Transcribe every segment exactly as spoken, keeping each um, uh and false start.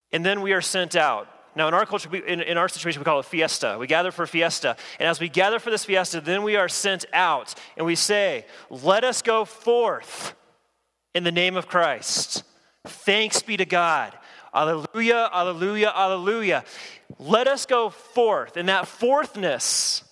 And then we are sent out. Now, in our culture, we, in, in our situation, we call it fiesta. We gather for fiesta. And as we gather for this fiesta, then we are sent out. And we say, let us go forth in the name of Christ. Thanks be to God. Alleluia, alleluia, alleluia. Let us go forth. And that fourthness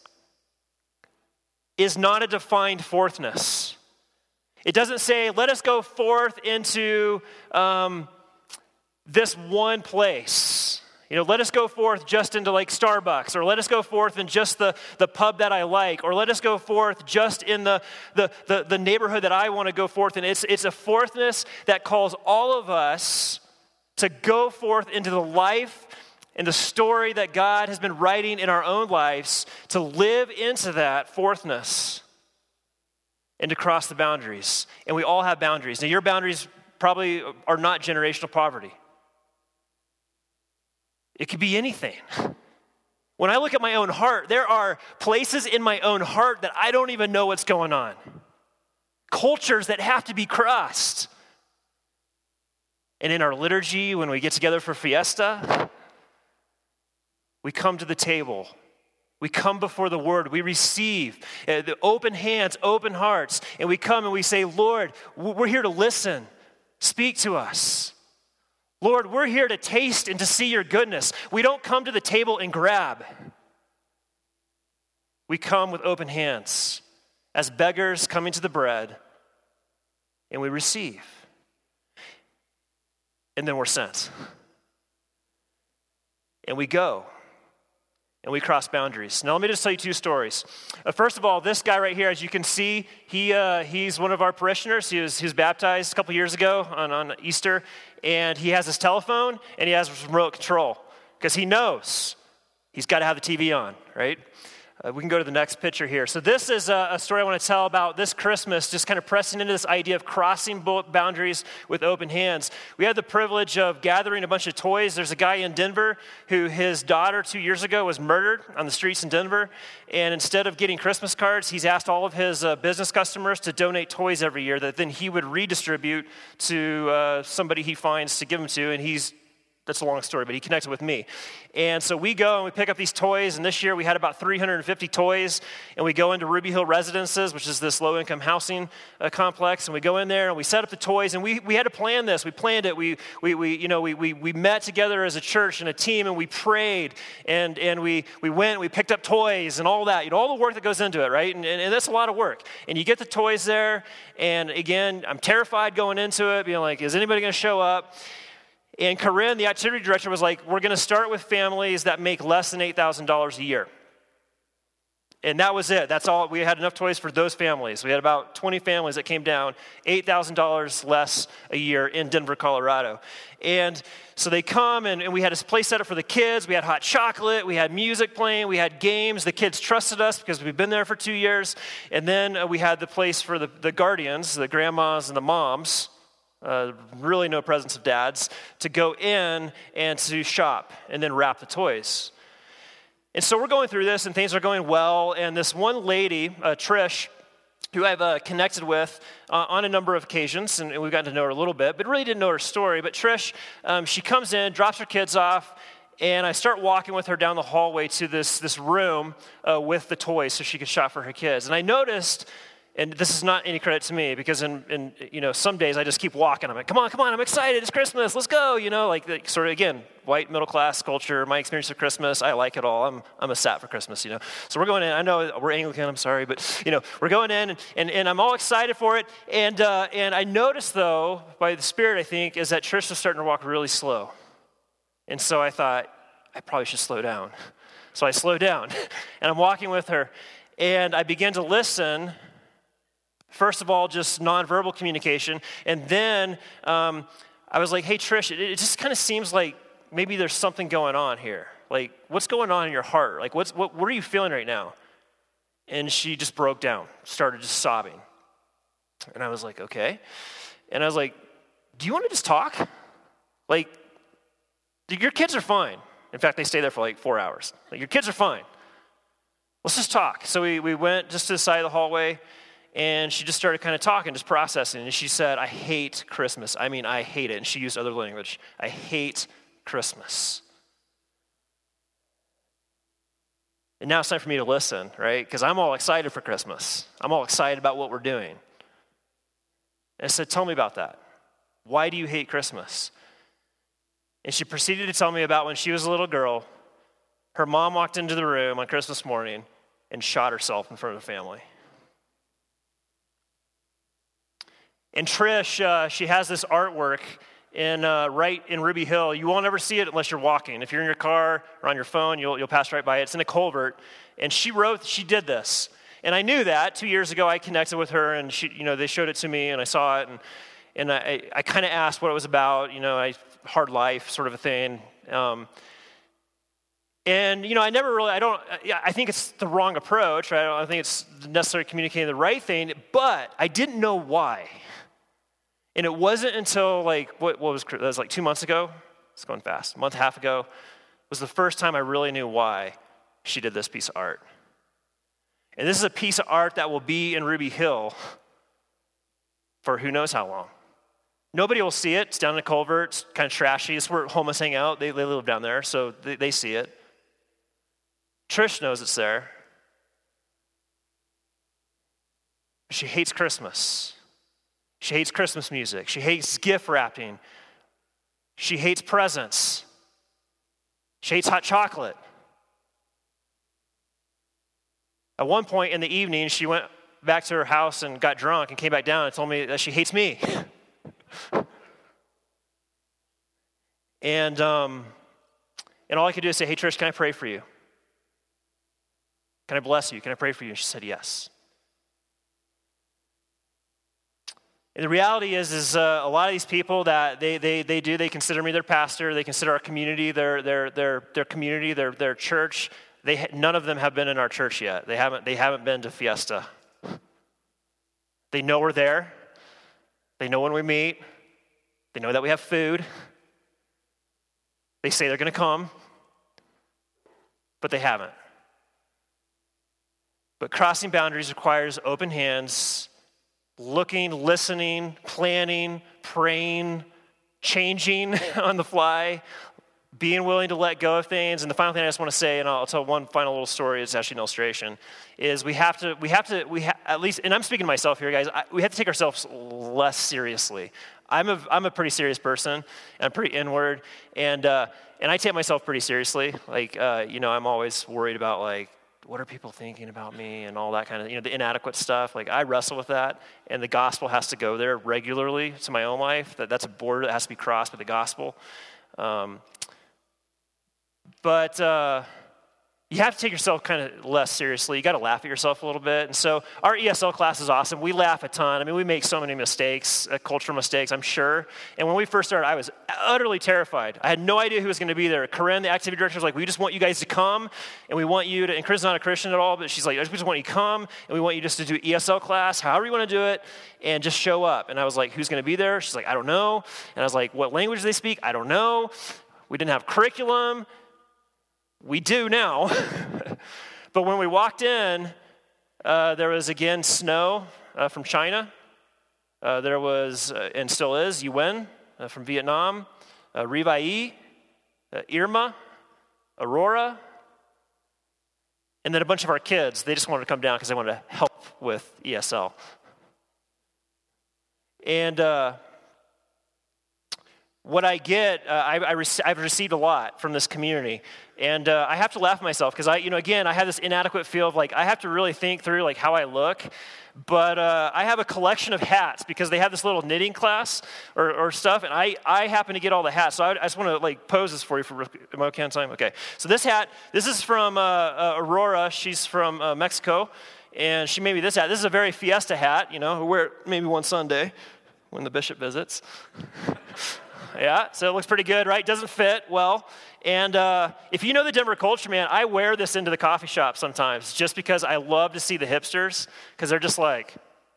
is not a defined fourthness. It doesn't say, let us go forth into um, this one place. You know, let us go forth just into like Starbucks, or let us go forth in just the, the pub that I like, or let us go forth just in the, the, the, the neighborhood that I want to go forth in. It's, it's a fourthness that calls all of us to go forth into the life and the story that God has been writing in our own lives, to live into that fourthness and to cross the boundaries. And we all have boundaries. Now, your boundaries probably are not generational poverty. It could be anything. When I look at my own heart, there are places in my own heart that I don't even know what's going on. Cultures that have to be crossed. And in our liturgy, when we get together for fiesta, we come to the table. We come before the Word. We receive uh, the open hands, open hearts. And we come and we say, Lord, we're here to listen. Speak to us. Lord, we're here to taste and to see your goodness. We don't come to the table and grab. We come with open hands as beggars coming to the bread, and we receive. And then we're sent. And we go. And we cross boundaries. Now, let me just tell you two stories. Uh, first of all, this guy right here, as you can see, he uh, he's one of our parishioners. He was, he was baptized a couple years ago on, on Easter, and he has his telephone, and he has remote control, because he knows he's got to have the T V on, right? Uh, we can go to the next picture here. So this is a, a story I want to tell about this Christmas, just kind of pressing into this idea of crossing boundaries with open hands. We had the privilege of gathering a bunch of toys. There's a guy in Denver who his daughter two years ago was murdered on the streets in Denver. And instead of getting Christmas cards, he's asked all of his uh, business customers to donate toys every year that then he would redistribute to uh, somebody he finds to give them to. And he's That's a long story, but he connected with me. And so we go and we pick up these toys, and this year we had about three hundred fifty toys, and we go into Ruby Hill Residences, which is this low-income housing uh, complex, and we go in there and we set up the toys, and we we had to plan this. We planned it. We we we you know we we we met together as a church and a team, and we prayed, and and we we went and we picked up toys and all that. You know, all the work that goes into it, right? And and, and that's a lot of work. And you get the toys there, and again, I'm terrified going into it, being like, is anybody going to show up? And Corinne, the activity director, was like, we're going to start with families that make less than eight thousand dollars a year. And that was it. That's all. We had enough toys for those families. We had about twenty families that came down, eight thousand dollars less a year in Denver, Colorado. And so they come, and, and we had a place set up for the kids. We had hot chocolate. We had music playing. We had games. The kids trusted us because we've been there for two years. And then uh, we had the place for the, the guardians, the grandmas and the moms, Uh, really no presence of dads, to go in and to shop and then wrap the toys. And so we're going through this, and things are going well, and this one lady, uh, Trish, who I've uh, connected with uh, on a number of occasions, and, and we've gotten to know her a little bit, but really didn't know her story. But Trish, um, she comes in, drops her kids off, and I start walking with her down the hallway to this, this room uh, with the toys so she could shop for her kids. And I noticed, and this is not any credit to me, because in, in you know some days I just keep walking. I'm like, come on, come on, I'm excited. It's Christmas. Let's go. You know, like, like sort of again, white middle class culture. My experience of Christmas, I like it all. I'm I'm a sat for Christmas. You know, so we're going in. I know we're Anglican. I'm sorry, but you know we're going in, and and, and I'm all excited for it. And uh, and I noticed though, by the Spirit, I think, is that Trish was starting to walk really slow, and so I thought I probably should slow down. So I slowed down, and I'm walking with her, and I began to listen. First of all, just nonverbal communication. And then um, I was like, hey, Trish, it, it just kind of seems like maybe there's something going on here. Like, what's going on in your heart? Like, what's what, what are you feeling right now? And she just broke down, started just sobbing. And I was like, okay. And I was like, do you want to just talk? Like, your kids are fine. In fact, they stay there for like four hours. Like, your kids are fine. Let's just talk. So we, we went just to the side of the hallway, and she just started kind of talking, just processing. And she said, I hate Christmas. I mean, I hate it. And she used other language. I hate Christmas. And now it's time for me to listen, right? Because I'm all excited for Christmas. I'm all excited about what we're doing. And I said, tell me about that. Why do you hate Christmas? And she proceeded to tell me about when she was a little girl, her mom walked into the room on Christmas morning and shot herself in front of the family. And Trish, uh, she has this artwork in uh, right in Ruby Hill. You won't ever see it unless you're walking. If you're in your car or on your phone, you'll you'll pass right by it. It's in a culvert. And she wrote, she did this. And I knew that. Two years ago, I connected with her, and she, you know, they showed it to me, and I saw it, and and I, I kind of asked what it was about, you know, I, hard life sort of a thing. Um, and, you know, I never really, I don't, I think it's the wrong approach, right? I don't think it's necessarily communicating the right thing, but I didn't know why. And it wasn't until like, what, what was, that was like two months ago? It's going fast. A month and a half ago was the first time I really knew why she did this piece of art. And this is a piece of art that will be in Ruby Hill for who knows how long. Nobody will see it. It's down in the culvert. It's kind of trashy. It's where homeless hang out. They, they live down there, so they, they see it. Trish knows it's there. She hates Christmas. She hates Christmas music. She hates gift wrapping. She hates presents. She hates hot chocolate. At one point in the evening, she went back to her house and got drunk and came back down and told me that she hates me. and um, and all I could do is say, hey, Trish, can I pray for you? Can I bless you? Can I pray for you? And she said, yes. And the reality is, is uh, a lot of these people that they they they do, they consider me their pastor, they consider our community their their their their community, their their church. They none of them have been in our church yet. They haven't they haven't been to Fiesta. They know we're there. They know when we meet. They know that we have food. They say they're going to come, but they haven't. But crossing boundaries requires open hands, looking, listening, planning, praying, changing on the fly, being willing to let go of things. And the final thing I just want to say, and I'll tell one final little story, it's actually an illustration, is we have to, we have to, we ha- at least, and I'm speaking to myself here, guys, I, we have to take ourselves less seriously. I'm a, I'm a pretty serious person, and I'm pretty inward, and uh, and I take myself pretty seriously. Like, uh, you know, I'm always worried about, like, what are people thinking about me and all that kind of, you know, the inadequate stuff. Like, I wrestle with that, and the gospel has to go there regularly to my own life. That That's a border that has to be crossed with the gospel. Um, but uh, you have to take yourself kind of less seriously. You got to laugh at yourself a little bit. And so our E S L class is awesome. We laugh a ton. I mean, we make so many mistakes, uh, cultural mistakes, I'm sure. And when we first started, I was utterly terrified. I had no idea who was going to be there. Corinne, the activity director, was like, we just want you guys to come, and we want you to, and Corinne's not a Christian at all, but she's like, I just want you to come, and we want you just to do E S L class, however you want to do it, and just show up. And I was like, who's going to be there? She's like, I don't know. And I was like, what language do they speak? I don't know. We didn't have curriculum. We do now. But when we walked in, uh, there was, again, snow uh, from China. Uh, there was, uh, and still is, Yuen uh, from Vietnam, uh, Rivai, uh, Irma, Aurora, and then a bunch of our kids. They just wanted to come down because they wanted to help with E S L. And uh, what I get, uh, I, I rec- I've received a lot from this community. And uh, I have to laugh at myself because I, you know, again, I have this inadequate feel of like, I have to really think through like how I look. But uh, I have a collection of hats because they have this little knitting class or, or stuff. And I, I happen to get all the hats. So I, I just want to like pose this for you for, am I okay on time? Okay. So this hat, this is from uh, uh, Aurora. She's from uh, Mexico. And she made me this hat. This is a very Fiesta hat, you know, I wear it maybe one Sunday when the bishop visits. Yeah, so it looks pretty good, right? Doesn't fit well. And uh, if you know the Denver culture, man, I wear this into the coffee shop sometimes just because I love to see the hipsters because they're just like,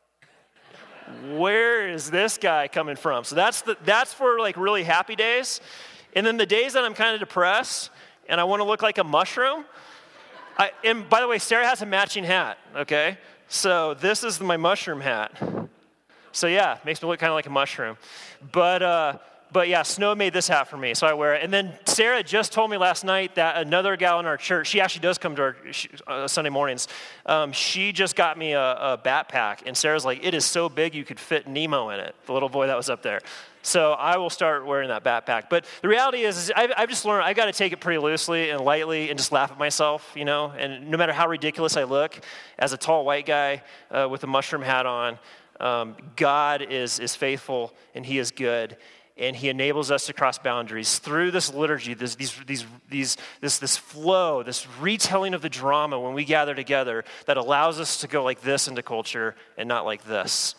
where is this guy coming from? So that's the, that's for like really happy days. And then the days that I'm kind of depressed and I want to look like a mushroom. I, and by the way, Sarah has a matching hat, okay? So this is my mushroom hat. So yeah, makes me look kind of like a mushroom. But uh, but yeah, Snow made this hat for me, so I wear it. And then Sarah just told me last night that another gal in our church, she actually does come to our uh, Sunday mornings, um, she just got me a, a backpack, and Sarah's like, it is so big you could fit Nemo in it, the little boy that was up there. So I will start wearing that backpack. But the reality is, is I've, I've just learned I've got to take it pretty loosely and lightly and just laugh at myself, you know. And no matter how ridiculous I look, as a tall white guy uh, with a mushroom hat on, um, God is is faithful and He is good, and He enables us to cross boundaries through this liturgy, this these these these this this flow, this retelling of the drama when we gather together that allows us to go like this into culture and not like this.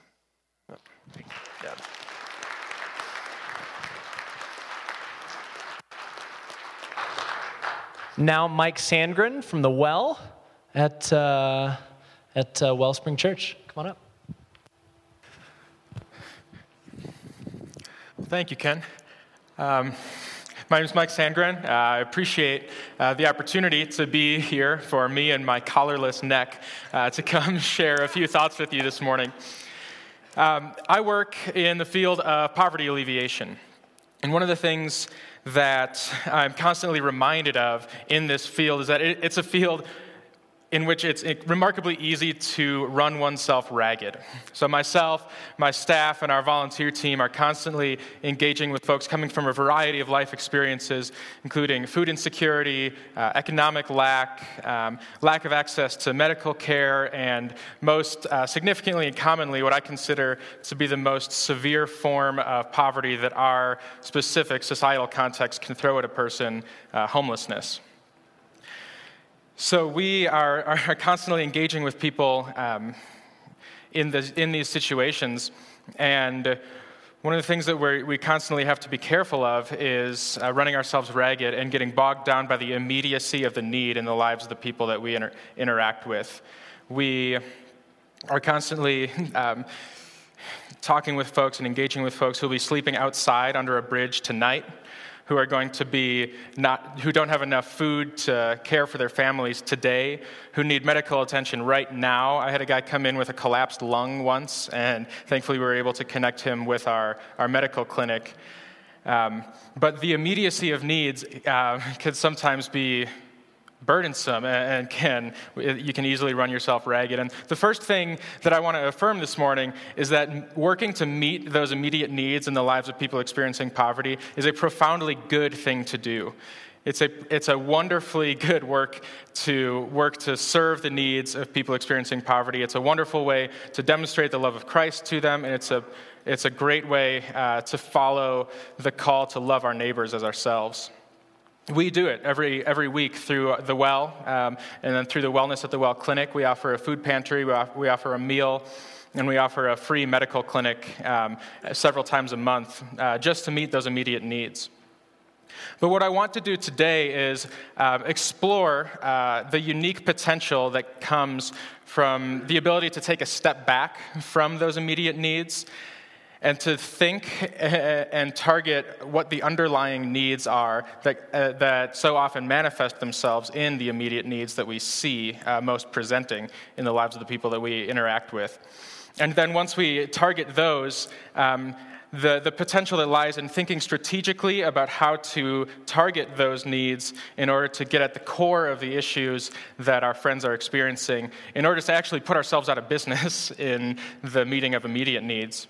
Yeah. Now Mike Sandgren from The Well at uh, at uh, Wellspring Church. Come on up. Well, thank you, Ken. Um, my name is Mike Sandgren. Uh, I appreciate uh, the opportunity to be here for me and my collarless neck uh, to come share a few thoughts with you this morning. Um, I work in the field of poverty alleviation. And one of the things that I'm constantly reminded of in this field is that it, it's a field in which it's remarkably easy to run oneself ragged. So myself, my staff, and our volunteer team are constantly engaging with folks coming from a variety of life experiences, including food insecurity, uh, economic lack, um, lack of access to medical care, and most uh, significantly and commonly what I consider to be the most severe form of poverty that our specific societal context can throw at a person, uh, homelessness. So we are, are constantly engaging with people um, in, the, in these situations, and one of the things that we we constantly have to be careful of is uh, running ourselves ragged and getting bogged down by the immediacy of the need in the lives of the people that we inter- interact with. We are constantly um, talking with folks and engaging with folks who will be sleeping outside under a bridge tonight, who are going to be not, who don't have enough food to care for their families today, who need medical attention right now. I had a guy come in with a collapsed lung once, and thankfully we were able to connect him with our, our medical clinic. Um, but the immediacy of needs uh, could sometimes be burdensome and can you can easily run yourself ragged. And the first thing that I want to affirm this morning is that working to meet those immediate needs in the lives of people experiencing poverty is a profoundly good thing to do. It's a it's a wonderfully good work to work to serve the needs of people experiencing poverty. It's a wonderful way to demonstrate the love of Christ to them, and it's a it's a great way uh, to follow the call to love our neighbors as ourselves. We do it every every week through The Well, um, and then through the Wellness at the Well Clinic. We offer a food pantry, we, off, we offer a meal, and we offer a free medical clinic um, several times a month uh, just to meet those immediate needs. But what I want to do today is uh, explore uh, the unique potential that comes from the ability to take a step back from those immediate needs and to think and target what the underlying needs are that uh, that so often manifest themselves in the immediate needs that we see uh, most presenting in the lives of the people that we interact with. And then once we target those, um, the, the potential that lies in thinking strategically about how to target those needs in order to get at the core of the issues that our friends are experiencing, in order to actually put ourselves out of business in the meeting of immediate needs.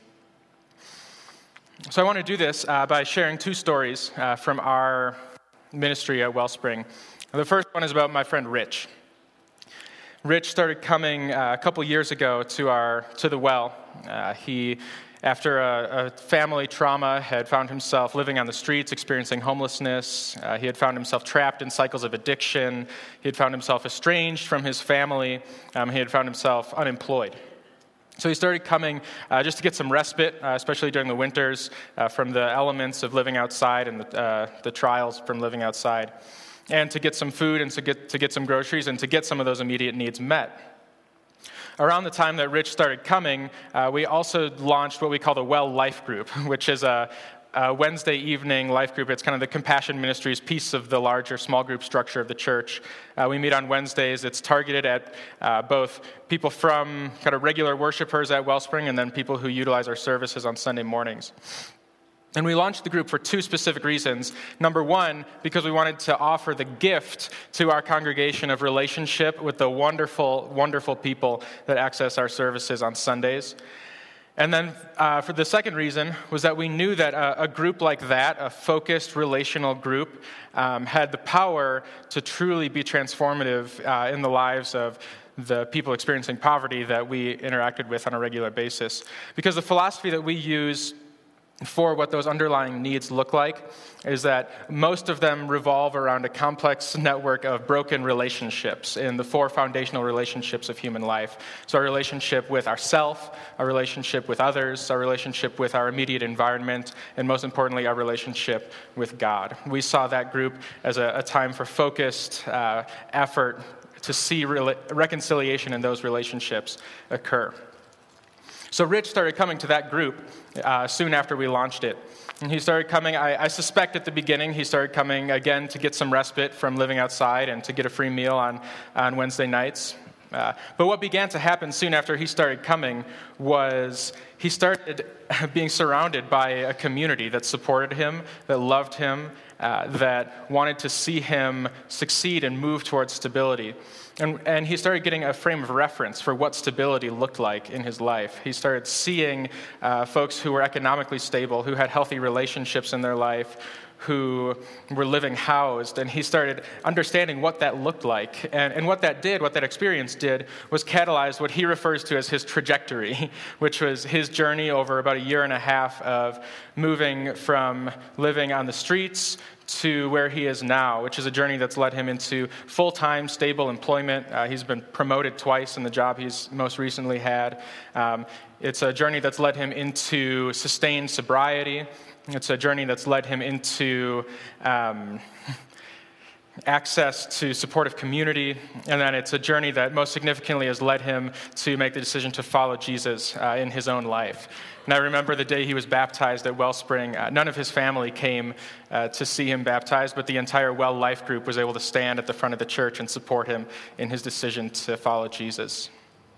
So I want to do this uh, by sharing two stories uh, from our ministry at Wellspring. The first one is about my friend Rich. Rich started coming uh, a couple years ago to our to the Well. Uh, he, after a, a family trauma, had found himself living on the streets, experiencing homelessness. Uh, he had found himself trapped in cycles of addiction. He had found himself estranged from his family. Um, he had found himself unemployed. So he started coming uh, just to get some respite, uh, especially during the winters, uh, from the elements of living outside and the, uh, the trials from living outside, and to get some food and to get to get some groceries and to get some of those immediate needs met. Around the time that Rich started coming, uh, we also launched what we call the Well Life Group, which is a, a Wednesday evening life group. It's kind of the Compassion Ministries piece of the larger small group structure of the church. Uh, we meet on Wednesdays. It's targeted at uh, both people from kind of regular worshipers at Wellspring and then people who utilize our services on Sunday mornings. And we launched the group for two specific reasons. Number one, because we wanted to offer the gift to our congregation of relationship with the wonderful, wonderful people that access our services on Sundays. And then uh, for the second reason was that we knew that a, a group like that, a focused relational group, um, had the power to truly be transformative uh, in the lives of the people experiencing poverty that we interacted with on a regular basis. Because the philosophy that we use for what those underlying needs look like is that most of them revolve around a complex network of broken relationships in the four foundational relationships of human life. So our relationship with ourself, our relationship with others, our relationship with our immediate environment, and most importantly, our relationship with God. We saw that group as a, a time for focused uh, effort to see re- reconciliation in those relationships occur. So Rich started coming to that group uh, soon after we launched it. And he started coming, I, I suspect at the beginning, he started coming again to get some respite from living outside and to get a free meal on, on Wednesday nights. Uh, but what began to happen soon after he started coming was he started being surrounded by a community that supported him, that loved him, uh, that wanted to see him succeed and move towards stability. And, and he started getting a frame of reference for what stability looked like in his life. He started seeing uh, folks who were economically stable, who had healthy relationships in their life, who were living housed, and he started understanding what that looked like. And, and what that did, what that experience did, was catalyze what he refers to as his trajectory, which was his journey over about a year and a half of moving from living on the streets to where he is now, which is a journey that's led him into full-time, stable employment. Uh, he's been promoted twice in the job he's most recently had. Um, it's a journey that's led him into sustained sobriety. It's a journey that's led him into um, access to supportive community, and then it's a journey that most significantly has led him to make the decision to follow Jesus uh, in his own life. And I remember the day he was baptized at Wellspring. Uh, none of his family came uh, to see him baptized, but the entire Well Life group was able to stand at the front of the church and support him in his decision to follow Jesus.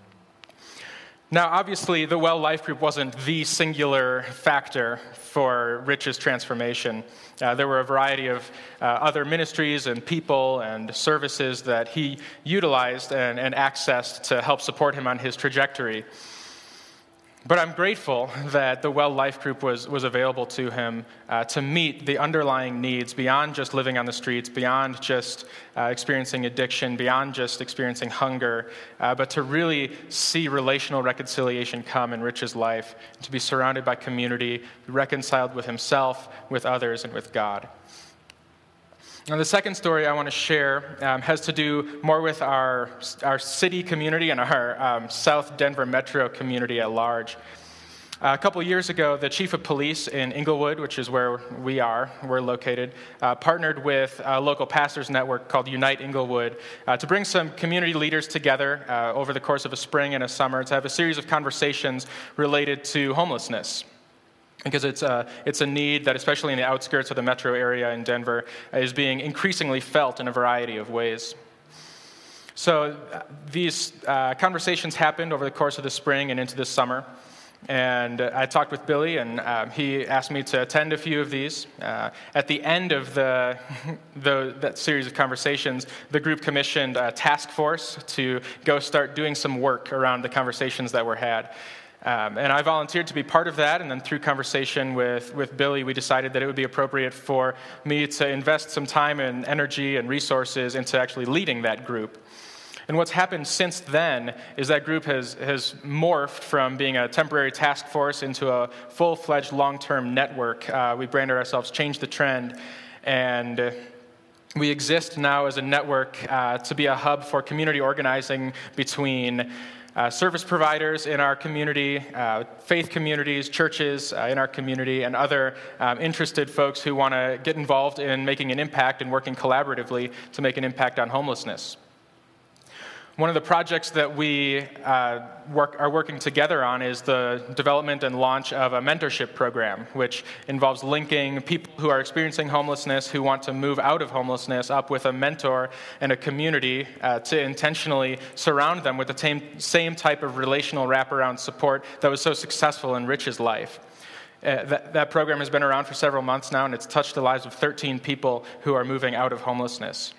Now, obviously, the Well Life group wasn't the singular factor for Rich's transformation. Uh, there were a variety of uh, other ministries and people and services that he utilized and, and accessed to help support him on his trajectory. But I'm grateful that the Well Life group was, was available to him uh, to meet the underlying needs beyond just living on the streets, beyond just uh, experiencing addiction, beyond just experiencing hunger, uh, but to really see relational reconciliation come in Rich's life, to be surrounded by community, reconciled with himself, with others, and with God. Now, the second story I want to share um, has to do more with our, our city community and our um, South Denver metro community at large. Uh, a couple years ago, the chief of police in Inglewood, which is where we are, we're located, uh, partnered with a local pastors network called Unite Inglewood uh, to bring some community leaders together uh, over the course of a spring and a summer to have a series of conversations related to homelessness. Because it's a, it's a need that, especially in the outskirts of the metro area in Denver, is being increasingly felt in a variety of ways. So uh, these uh, conversations happened over the course of the spring and into the summer. And uh, I talked with Billy, and uh, he asked me to attend a few of these. Uh, at the end of the, the that series of conversations, the group commissioned a task force to go start doing some work around the conversations that were had. Um, and I volunteered to be part of that, and then through conversation with, with Billy, we decided that it would be appropriate for me to invest some time and energy and resources into actually leading that group. And what's happened since then is that group has, has morphed from being a temporary task force into a full-fledged long-term network. Uh, we branded ourselves Change the Trend, and we exist now as a network uh, to be a hub for community organizing between Uh, service providers in our community, uh, faith communities, churches uh, in our community, and other um, interested folks who want to get involved in making an impact and working collaboratively to make an impact on homelessness. One of the projects that we uh, work, are working together on is the development and launch of a mentorship program, which involves linking people who are experiencing homelessness, who want to move out of homelessness, up with a mentor and a community uh, to intentionally surround them with the same, same type of relational wraparound support that was so successful in Rich's life. Uh, that, that program has been around for several months now, and it's touched the lives of thirteen people who are moving out of homelessness.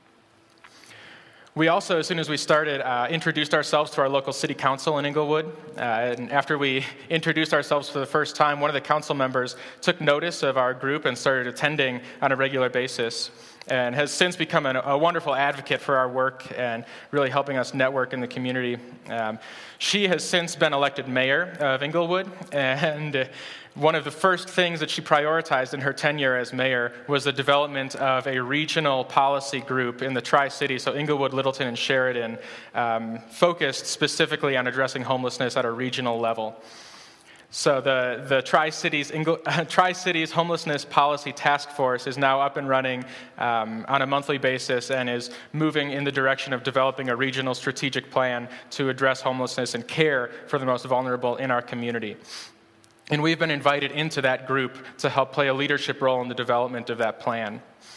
We also, as soon as we started, uh, introduced ourselves to our local city council in Inglewood. Uh, and after we introduced ourselves for the first time, one of the council members took notice of our group and started attending on a regular basis, and has since become an, a wonderful advocate for our work and really helping us network in the community. Um, she has since been elected mayor of Inglewood, and one of the first things that she prioritized in her tenure as mayor was the development of a regional policy group in the Tri-Cities, so Inglewood, Littleton, and Sheridan, um, focused specifically on addressing homelessness at a regional level. So the, the Tri-Cities, Ingle, Tri-Cities Homelessness Policy Task Force is now up and running um, on a monthly basis and is moving in the direction of developing a regional strategic plan to address homelessness and care for the most vulnerable in our community. And we've been invited into that group to help play a leadership role in the development of that plan.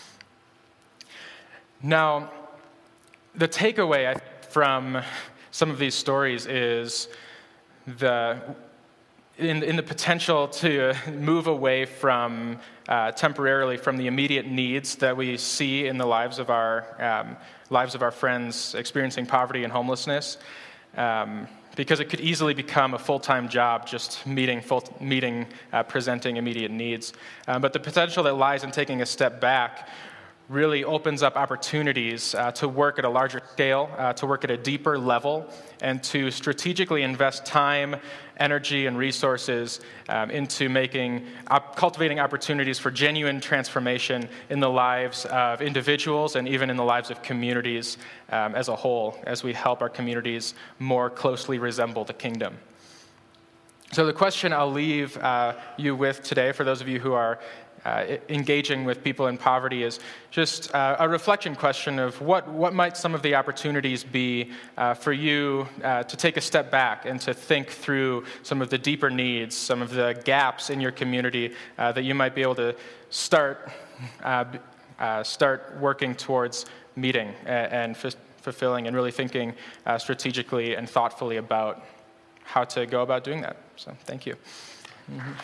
Now, the takeaway from some of these stories is the in, in the potential to move away from uh, temporarily from the immediate needs that we see in the lives of our um, lives of our friends experiencing poverty and homelessness. Um, because it could easily become a full-time job just meeting, full, meeting uh, presenting immediate needs. Um, but the potential that lies in taking a step back really opens up opportunities uh, to work at a larger scale, uh, to work at a deeper level, and to strategically invest time, energy, and resources um, into making, op- cultivating opportunities for genuine transformation in the lives of individuals and even in the lives of communities um, as a whole, as we help our communities more closely resemble the kingdom. So the question I'll leave uh, you with today, for those of you who are Uh, engaging with people in poverty, is just uh, a reflection question of what, what might some of the opportunities be uh, for you uh, to take a step back and to think through some of the deeper needs, some of the gaps in your community uh, that you might be able to start uh, uh, start working towards meeting and, and f- fulfilling and really thinking uh, strategically and thoughtfully about how to go about doing that. So thank you. Mm-hmm.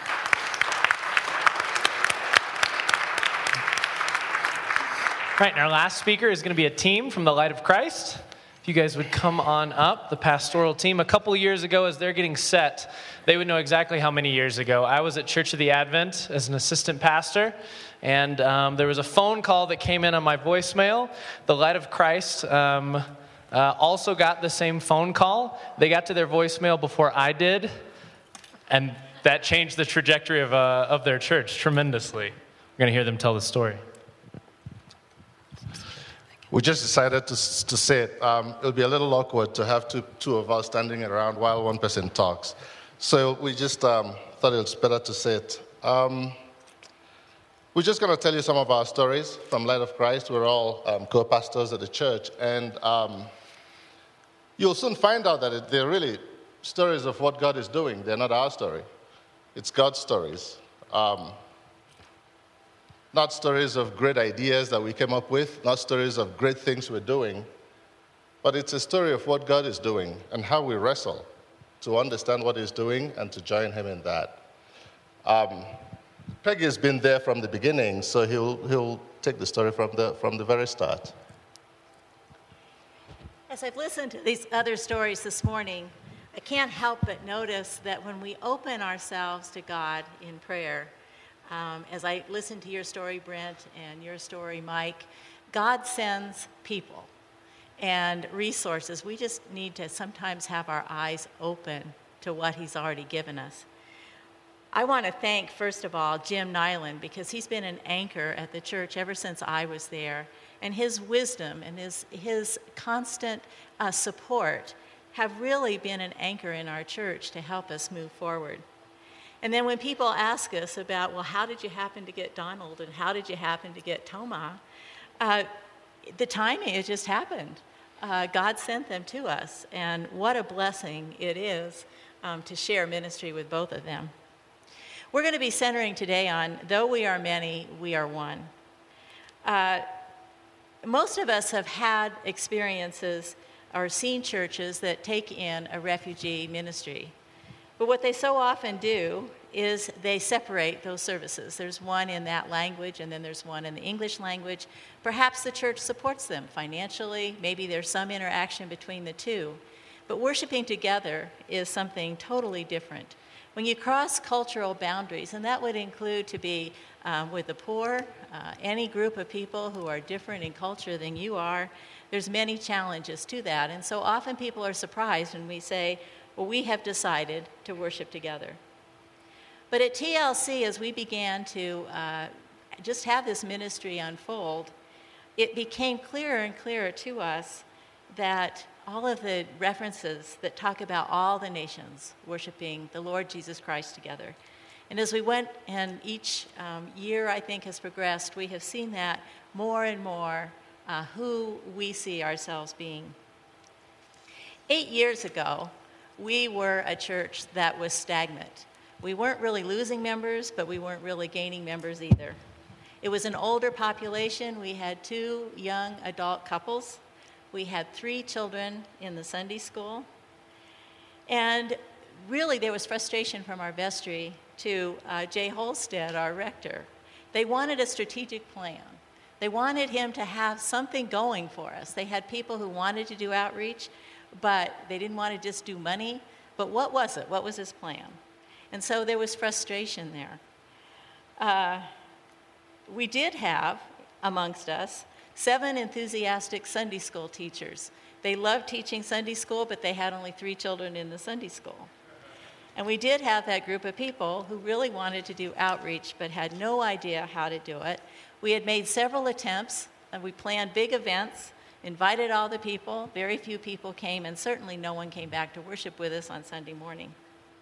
Right, and our last speaker is going to be a team from the Light of Christ. If you guys would come on up, the pastoral team. A couple of years ago, as they're getting set, they would know exactly how many years ago. I was at Church of the Advent as an assistant pastor, and um, there was a phone call that came in on my voicemail. The Light of Christ um, uh, also got the same phone call. They got to their voicemail before I did, and that changed the trajectory of, uh, of their church tremendously. We're going to hear them tell the story. We just decided to to say it. Um, it'll be a little awkward to have two, two of us standing around while one person talks. So we just um, thought it was better to say it. Um, we're just going to tell you some of our stories from Light of Christ. We're all um, co-pastors at the church. And um, you'll soon find out that it, they're really stories of what God is doing. They're not our story. It's God's stories. Um, Not stories of great ideas that we came up with, not stories of great things we're doing, but it's a story of what God is doing and how we wrestle to understand what He's doing and to join Him in that. Um, Peggy has been there from the beginning, so he'll he'll take the story from the from the very start. As I've listened to these other stories this morning, I can't help but notice that when we open ourselves to God in prayer, Um, as I listen to your story, Brent, and your story, Mike, God sends people and resources. We just need to sometimes have our eyes open to what He's already given us. I want to thank, first of all, Jim Nyland, because he's been an anchor at the church ever since I was there. And his wisdom and his, his constant uh, support have really been an anchor in our church to help us move forward. And then when people ask us about, well, how did you happen to get Donald and how did you happen to get Toma, uh, the timing, it just happened. Uh, God sent them to us, and what a blessing it is um, to share ministry with both of them. We're going to be centering today on, though we are many, we are one. Uh, most of us have had experiences or seen churches that take in a refugee ministry. But what they so often do is they separate those services. There's one in that language, and then there's one in the English language. Perhaps the church supports them financially. Maybe there's some interaction between the two. But worshiping together is something totally different. When you cross cultural boundaries, and that would include to be um, with the poor, uh, any group of people who are different in culture than you are, there's many challenges to that. And so often people are surprised when we say, well, we have decided to worship together. But at T L C, as we began to uh, just have this ministry unfold, it became clearer and clearer to us that all of the references that talk about all the nations worshiping the Lord Jesus Christ together. And as we went, and each um, year I think has progressed, we have seen that more and more uh, who we see ourselves being. Eight years ago, we were a church that was stagnant. We weren't really losing members, but we weren't really gaining members either. It was an older population. We had two young adult couples. We had three children in the Sunday school. And really, there was frustration from our vestry to uh, Jay Holstead, our rector. They wanted a strategic plan. They wanted him to have something going for us. They had people who wanted to do outreach, but they didn't want to just do money. But what was it? What was his plan? And so there was frustration there. Uh, we did have, amongst us, seven enthusiastic Sunday school teachers. They loved teaching Sunday school, but they had only three children in the Sunday school. And we did have that group of people who really wanted to do outreach, but had no idea how to do it. We had made several attempts, and we planned big events, invited all the people. Very few people came, and certainly no one came back to worship with us on Sunday morning.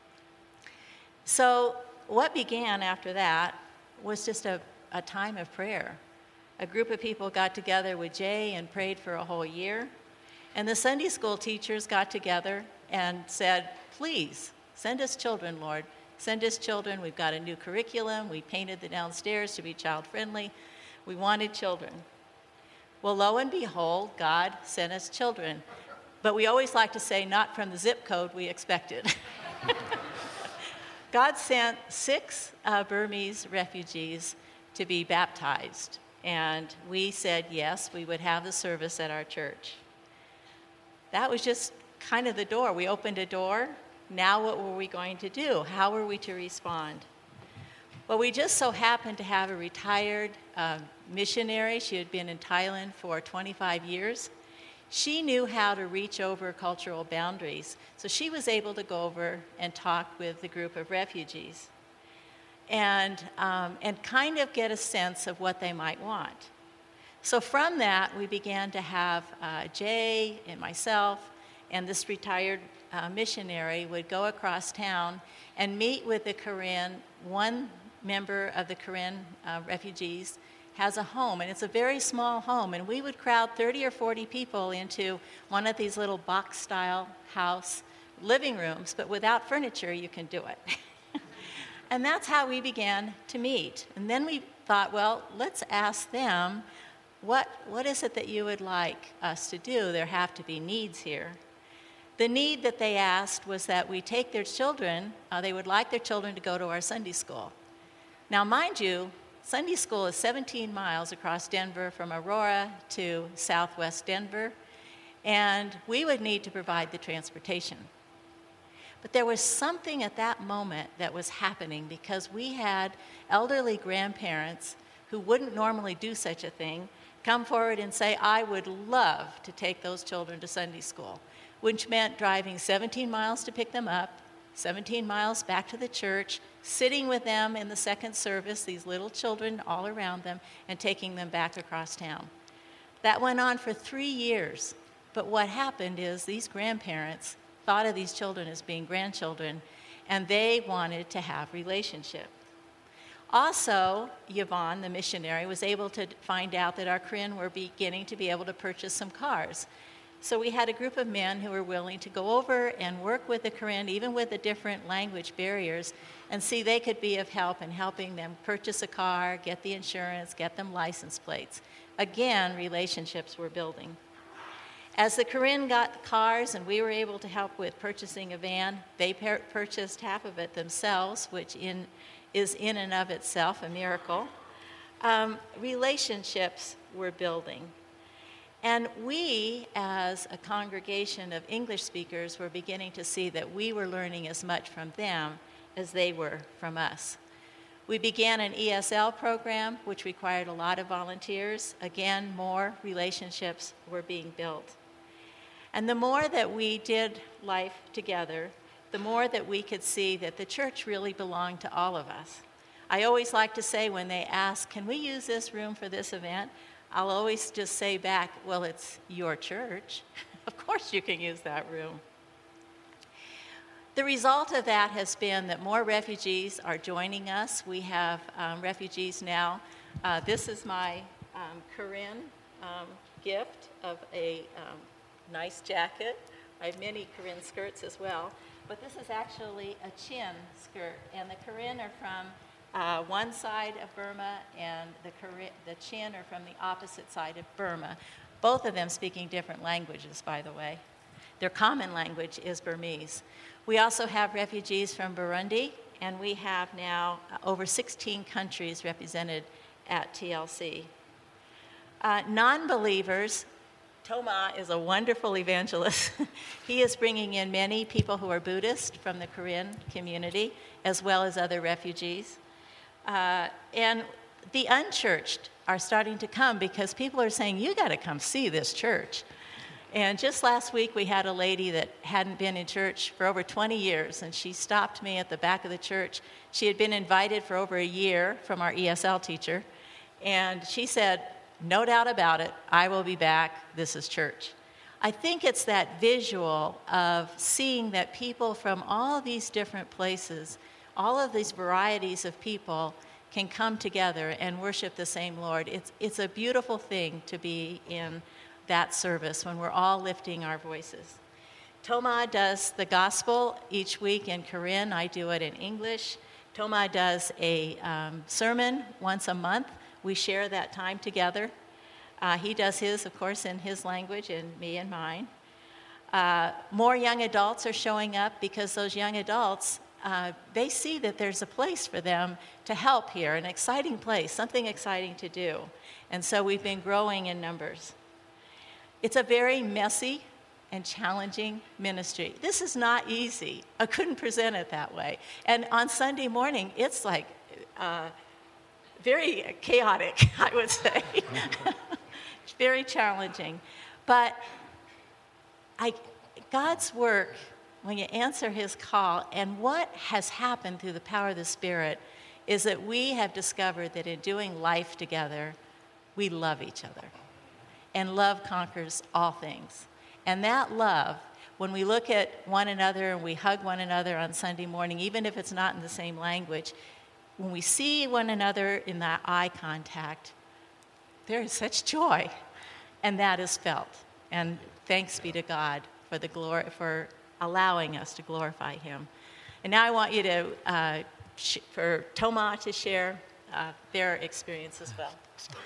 So what began after that was just a, a time of prayer. A group of people got together with Jay and prayed for a whole year. And the Sunday school teachers got together and said, please, send us children, Lord. Send us children. We've got a new curriculum. We painted the downstairs to be child-friendly. We wanted children. Well, lo and behold, God sent us children. But we always like to say, not from the zip code we expected. God sent six uh, Burmese refugees to be baptized. And we said, yes, we would have the service at our church. That was just kind of the door. We opened a door. Now what were we going to do? How were we to respond? Well, we just so happened to have a retired uh, missionary. She had been in Thailand for twenty-five years. She knew how to reach over cultural boundaries. So she was able to go over and talk with the group of refugees and, um, and kind of get a sense of what they might want. So from that, we began to have uh, Jay and myself and this retired uh, missionary would go across town and meet with the Karen. One member of the Karen uh, refugees has a home, and it's a very small home, and we would crowd thirty or forty people into one of these little box-style house living rooms, but without furniture, you can do it. And that's how we began to meet. And then we thought, well, let's ask them, what, what is it that you would like us to do? There have to be needs here. The need that they asked was that we take their children, uh, they would like their children to go to our Sunday school. Now, mind you, Sunday school is seventeen miles across Denver from Aurora to southwest Denver, and we would need to provide the transportation. But there was something at that moment that was happening because we had elderly grandparents who wouldn't normally do such a thing come forward and say, I would love to take those children to Sunday school, which meant driving seventeen miles to pick them up, seventeen miles back to the church, sitting with them in the second service, these little children all around them, and taking them back across town. That went on for three years. But what happened is these grandparents thought of these children as being grandchildren, and they wanted to have relationship. Also, Yvonne, the missionary, was able to find out that our Karen were beginning to be able to purchase some cars. So we had a group of men who were willing to go over and work with the Karen, even with the different language barriers, and see they could be of help in helping them purchase a car, get the insurance, get them license plates. Again, relationships were building. As the Korean got cars and we were able to help with purchasing a van, they per- purchased half of it themselves, which in, is in and of itself a miracle. Um, relationships were building. And we, as a congregation of English speakers, were beginning to see that we were learning as much from them as they were from us. We began an E S L program, which required a lot of volunteers. Again, more relationships were being built. And the more that we did life together, the more that we could see that the church really belonged to all of us. I always like to say when they ask, can we use this room for this event? I'll always just say back, well, it's your church. Of course you can use that room. The result of that has been that more refugees are joining us. We have um, refugees now. Uh, this is my um, Corinne um, gift of a um, nice jacket. I have many Corinne skirts as well. But this is actually a chin skirt. And the Corinne are from uh, one side of Burma, and the, Corinne, the chin are from the opposite side of Burma. Both of them speaking different languages, by the way. Their common language is Burmese. We also have refugees from Burundi, and we have now over sixteen countries represented at T L C. Uh, non-believers, Toma is a wonderful evangelist. He is bringing in many people who are Buddhist from the Korean community, as well as other refugees. Uh, and the unchurched are starting to come because people are saying, you got to come see this church. And just last week, we had a lady that hadn't been in church for over twenty years, and she stopped me at the back of the church. She had been invited for over a year from our E S L teacher, and she said, no doubt about it, I will be back. This is church. I think it's that visual of seeing that people from all these different places, all of these varieties of people can come together and worship the same Lord. It's, it's a beautiful thing to be in that service when we're all lifting our voices. Toma does the gospel each week in Korean. I do it in English. Toma does a um, sermon once a month. We share that time together. Uh, he does his, of course, in his language, and me and mine. Uh, more young adults are showing up because those young adults, uh, they see that there's a place for them to help here, an exciting place, something exciting to do. And so we've been growing in numbers. It's a very messy and challenging ministry. This is not easy. I couldn't present it that way. And on Sunday morning, it's like uh, very chaotic, I would say. It's very challenging. But I, God's work, when you answer his call, and what has happened through the power of the Spirit, is that we have discovered that in doing life together, we love each other. And love conquers all things. And that love, when we look at one another and we hug one another on Sunday morning, even if it's not in the same language, when we see one another in that eye contact, there is such joy. And that is felt. And thanks be to God for the glory, for allowing us to glorify him. And now I want you to, uh, sh- for Toma to share uh, their experience as well.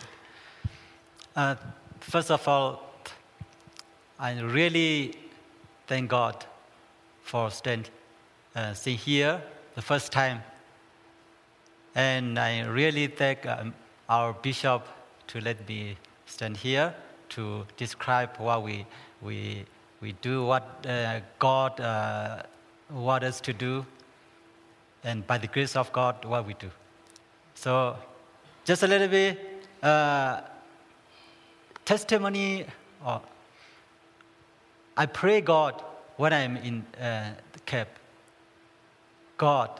Uh, First of all, I really thank God for staying uh, staying here the first time. And I really thank um, our bishop to let me stand here to describe what we we we do, what uh, God uh, wants us to do, and by the grace of God, what we do. So, just a little bit. Uh, Testimony, or I pray God when I'm in uh, the camp. God,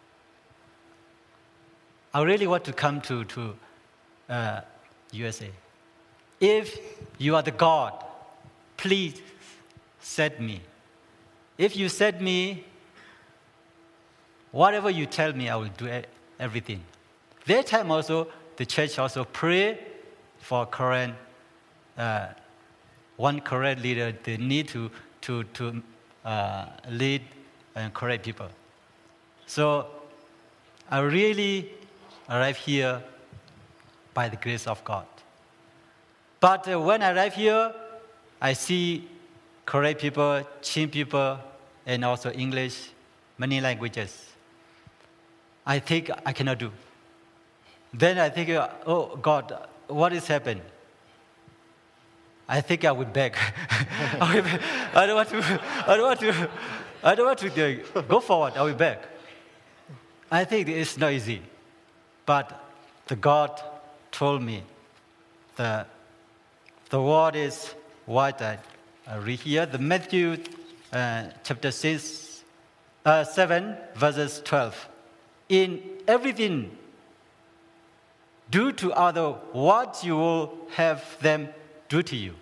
I really want to come to to uh, U S A. If you are the God, please send me. If you send me, whatever you tell me, I will do everything. That time also, the church also pray for Korean. Uh, one Korean leader, they need to to to uh, lead and Korean people. So I really arrived here by the grace of God. But uh, when I arrived here, I see Korean people, Chin people, and also English, many languages. I think I cannot do. Then I think, oh God, what is happening? I think I would beg. I don't want to. I don't want to. I don't want to go forward. I will beg. I think it's not easy, but the God told me the the word is what I, I read here. The Matthew uh, chapter six, uh, seven, verses twelve. In everything, do to others what you will have them do to you.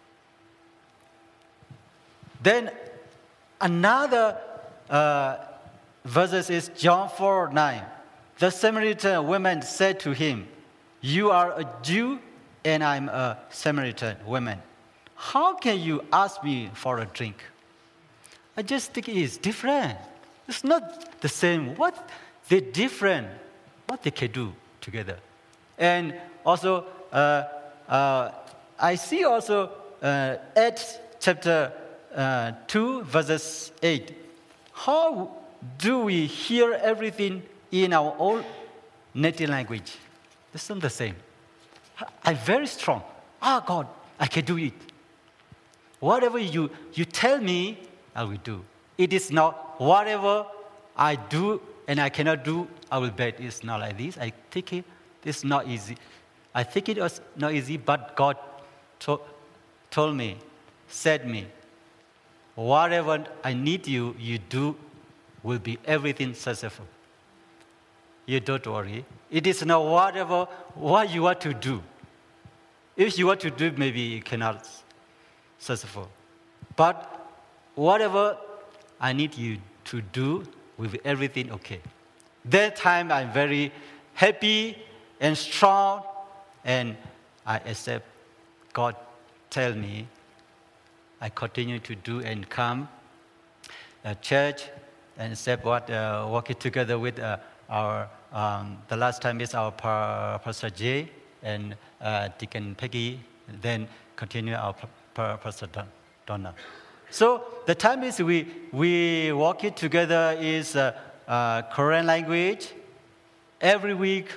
Then another uh, verse is John four nine. The Samaritan woman said to him, "You are a Jew, and I'm a Samaritan woman. How can you ask me for a drink?" I just think it is different. It's not the same. What they're different, what they can do together. And also, uh, uh, I see also uh, Acts chapter uh, two, verses eight. How do we hear everything in our own native language? It's not the same. I'm very strong. Ah, God, I can do it. Whatever you, you tell me, I will do. It is not whatever I do and I cannot do, I will bet. It's not like this. I think it, it's not easy. I think it was not easy, but God to, told me, said me, whatever I need you, you do will be everything successful. You don't worry. It is not whatever, what you want to do. If you want to do, maybe you cannot successful. But whatever I need you to do, will be everything okay. That time I'm very happy and strong, and I accept God tell me. I continue to do and come to church and accept what uh, working together with uh, our um, the last time is our pa- Pastor Jay and uh, Deacon Peggy. Then continue our pa- pa- Pastor Don- Donna. So the time is we we work it together is uh, uh, Korean language. Every week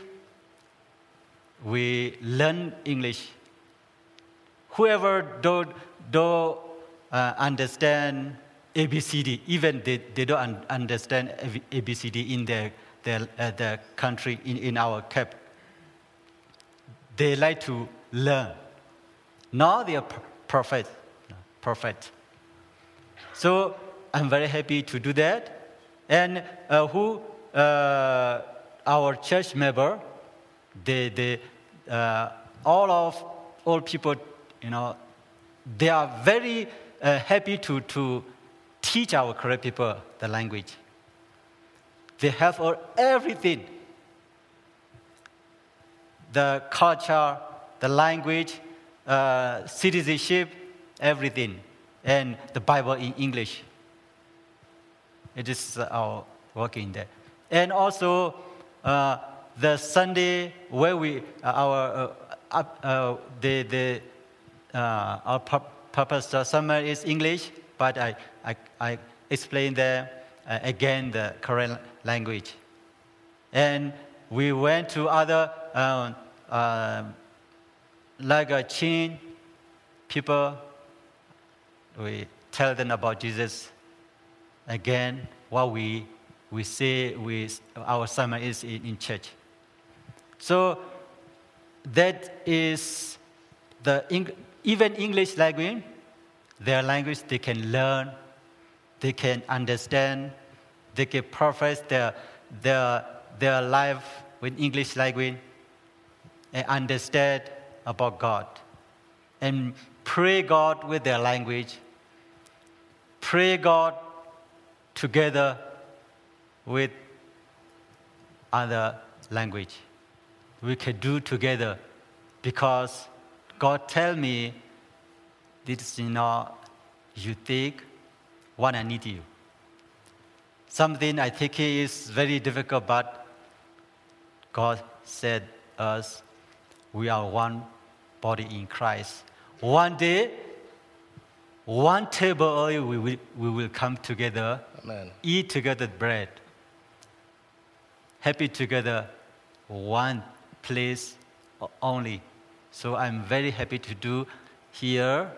we learn English. Whoever don't don't uh, understand A B C D, even they, they don't un- understand A B C D in their their, uh, their country in, in our camp. They like to learn. Now they are perfect, perfect. So I'm very happy to do that. And uh, who uh, our church member, they they uh, all of all people, you know, they are very uh, happy to to teach our Korean people the language. They have all, everything, the culture, the language, uh, citizenship, everything. And the Bible in English. It is our working there. And also uh, the Sunday where we our uh, uh, the the uh, our purpose summer is English, but I I, I explain there uh, again the Korean language. And we went to other um, uh, like a Chin people. We tell them about Jesus again. What we we say we our summer is in, in church. So that is the even English language. Their language they can learn, they can understand, they can perfect their their their life with English language and understand about God and pray God with their language. Pray God together with other language. We can do together because God tell me this is not you think what I need you. Something I think is very difficult, but God said us we are one body in Christ. One day one table only we will, we will come together, Amen. eat together bread. Happy together, one place only. So I'm very happy to do here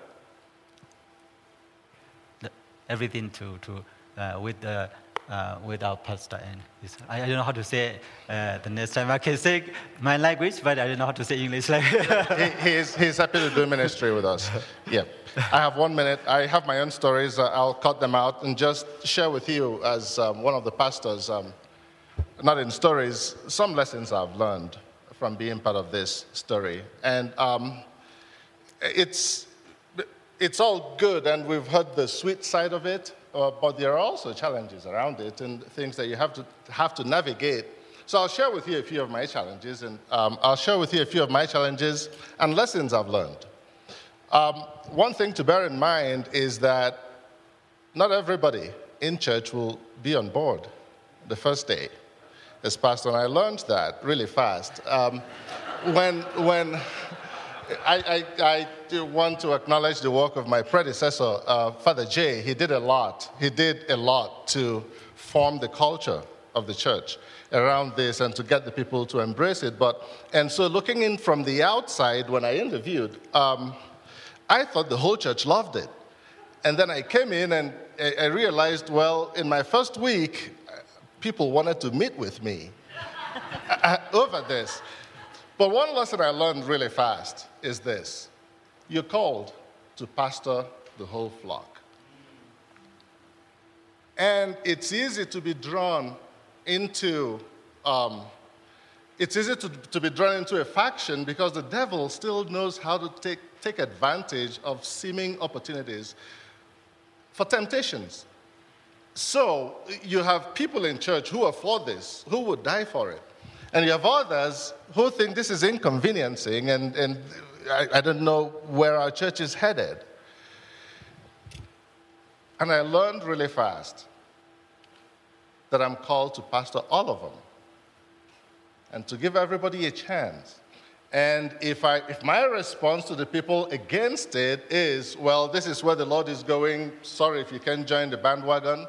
the, everything to, to uh, with the uh, with our pastor and his, I, I don't know how to say uh, the next time. I can say my language, but I don't know how to say English. Like he, he's, he's happy to do ministry with us. Yeah. I have one minute. I have my own stories. Uh, I'll cut them out and just share with you as um, one of the pastors, um, not in stories, some lessons I've learned from being part of this story. And um, it's, it's all good, and we've heard the sweet side of it, uh, but there are also challenges around it and things that you have to, have to navigate. So I'll share with you a few of my challenges, and um, I'll share with you a few of my challenges and lessons I've learned. Um, one thing to bear in mind is that not everybody in church will be on board the first day as pastor, and I learned that really fast. Um, when when I, I, I do want to acknowledge the work of my predecessor, uh, Father Jay. He did a lot. He did a lot to form the culture of the church around this and to get the people to embrace it. But and so looking in from the outside, when I interviewed, um, I thought the whole church loved it. And then I came in and I realized, well, in my first week, people wanted to meet with me over this. But one lesson I learned really fast is this. You're called to pastor the whole flock. And it's easy to be drawn into, um, it's easy to, to be drawn into a faction because the devil still knows how to take, take advantage of seeming opportunities for temptations. So you have people in church who are for this, who would die for it. And you have others who think this is inconveniencing, and, and I, I don't know where our church is headed. And I learned really fast that I'm called to pastor all of them and to give everybody a chance. And if I, if my response to the people against it is, well, this is where the Lord is going, sorry if you can't join the bandwagon,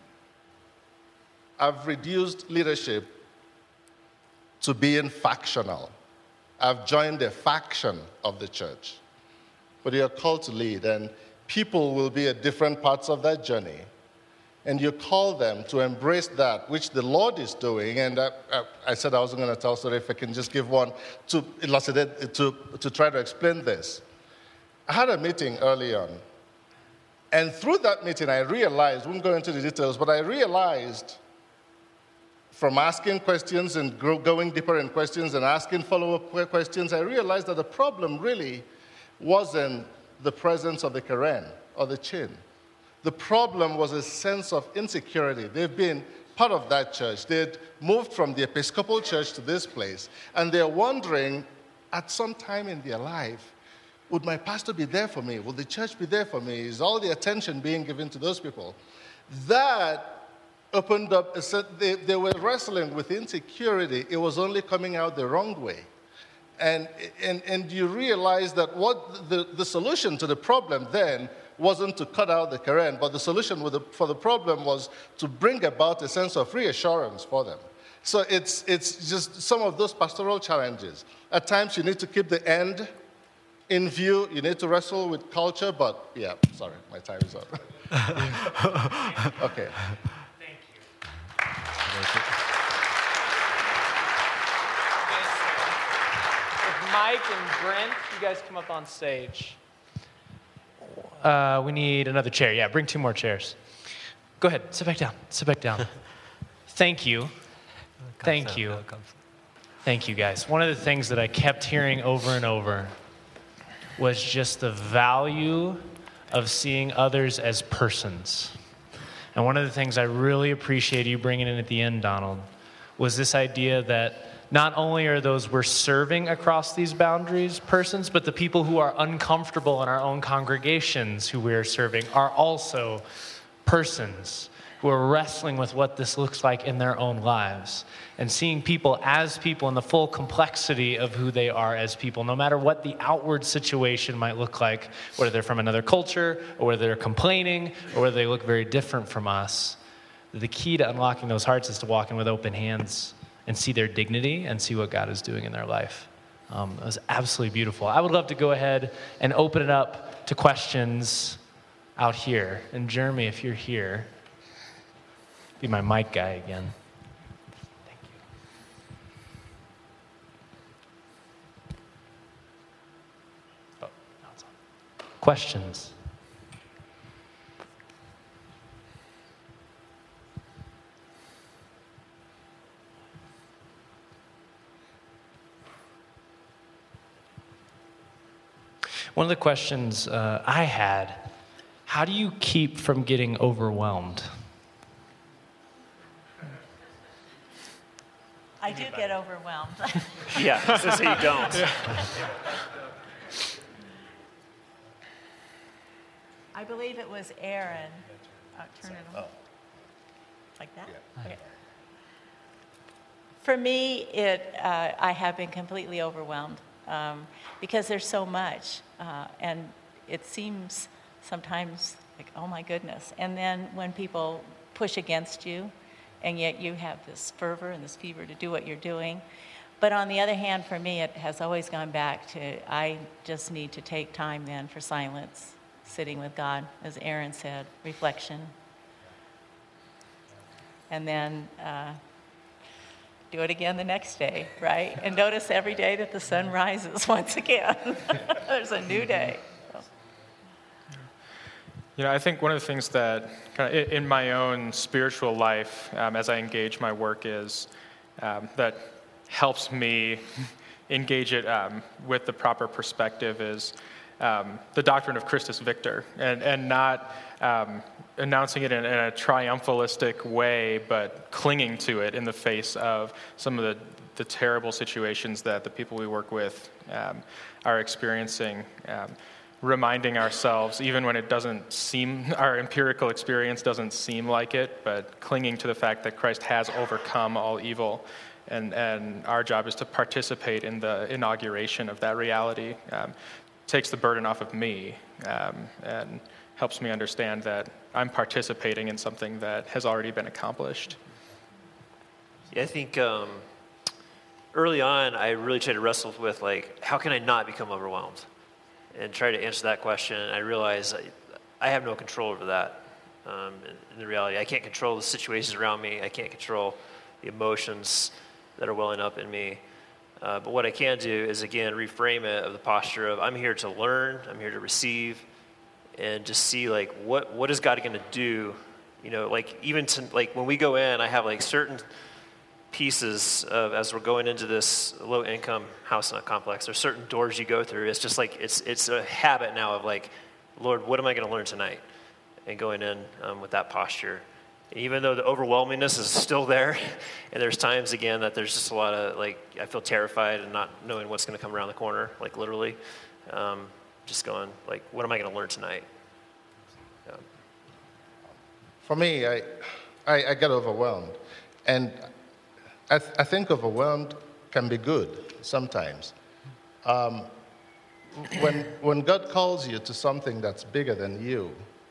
I've reduced leadership to being factional. I've joined a faction of the church. But you're called to lead, and people will be at different parts of that journey. And you call them to embrace that which the Lord is doing. And I, I, I said I wasn't going to tell, so if I can just give one to, to, to try to explain this. I had a meeting early on. And through that meeting, I realized, we won't go into the details, but I realized from asking questions and going deeper in questions and asking follow-up questions, I realized that the problem really wasn't the presence of the Karen or the chin. The problem was a sense of insecurity. They've been part of that church. They'd moved from the Episcopal Church to this place, and they're wondering, at some time in their life, would my pastor be there for me? Will the church be there for me? Is all the attention being given to those people? That opened up, they, they were wrestling with insecurity. It was only coming out the wrong way. And, and, and you realize that what the, the solution to the problem then wasn't to cut out the Karen, but the solution with the, for the problem was to bring about a sense of reassurance for them. So it's, it's just some of those pastoral challenges. At times you need to keep the end in view. You need to wrestle with culture, but yeah, sorry, my time is up. Okay. If Mike and Brent, you guys come up on stage. Uh, we need another chair. Yeah, bring two more chairs. Go ahead, sit back down. Sit back down. Thank you. Thank you. Thank you, guys. One of the things that I kept hearing over and over was just the value of seeing others as persons. And one of the things I really appreciate you bringing in at the end, Donald, was this idea that not only are those we're serving across these boundaries persons, but the people who are uncomfortable in our own congregations who we are serving are also persons. who are wrestling with what this looks like in their own lives, and seeing people as people in the full complexity of who they are as people, no matter what the outward situation might look like, whether they're from another culture, or whether they're complaining, or whether they look very different from us. The key to unlocking those hearts is to walk in with open hands and see their dignity and see what God is doing in their life. Um, it was absolutely beautiful. I would love to go ahead and open it up to questions out here. And Jeremy, if you're here, be my mic guy again. Thank you. Oh, no, it's on. Questions? One of the questions uh, I had, how do you keep from getting overwhelmed? I do get overwhelmed. Yeah, so say you don't. Yeah. I believe it was Aaron. Oh, turn it on. Like that? Okay. For me, it uh, I have been completely overwhelmed um, because there's so much, uh, and it seems sometimes like, oh my goodness. And then when people push against you, and yet you have this fervor and this fever to do what you're doing. But on the other hand, for me, it has always gone back to, I just need to take time then for silence, sitting with God, as Aaron said, reflection. And then uh, do it again the next day, right? And notice every day that the sun rises once again. There's a new day. You know, I think one of the things that kind of in my own spiritual life, um, as I engage my work, is um, that helps me engage it um, with the proper perspective is um, the doctrine of Christus Victor, and and not um, announcing it in, in a triumphalistic way, but clinging to it in the face of some of the, the terrible situations that the people we work with um, are experiencing. Um, reminding ourselves, even when it doesn't seem, our empirical experience doesn't seem like it, but clinging to the fact that Christ has overcome all evil. And, and our job is to participate in the inauguration of that reality. Um, takes the burden off of me um, and helps me understand that I'm participating in something that has already been accomplished. Yeah, I think um, early on, I really tried to wrestle with, like, how can I not become overwhelmed? And try to answer that question, and I realized I, I have no control over that. Um, in, in the reality, I can't control the situations around me. I can't control the emotions that are welling up in me. Uh, but what I can do is, again, reframe it of the posture of I'm here to learn, I'm here to receive, and just see, like, what what is God going to do? You know, like, even to, like, when we go in, I have, like, certain pieces of, as we're going into this low-income housing complex, there's certain doors you go through. It's just like, it's it's a habit now of like, Lord, what am I going to learn tonight? And going in um, with that posture. And even though the overwhelmingness is still there, and there's times, again, that there's just a lot of, like, I feel terrified and not knowing what's going to come around the corner, like, literally. Um, just going, like, what am I going to learn tonight? Yeah. For me, I, I, I get overwhelmed. And I, th- I think overwhelmed can be good sometimes. Um, when, when God calls you to something that's bigger than you,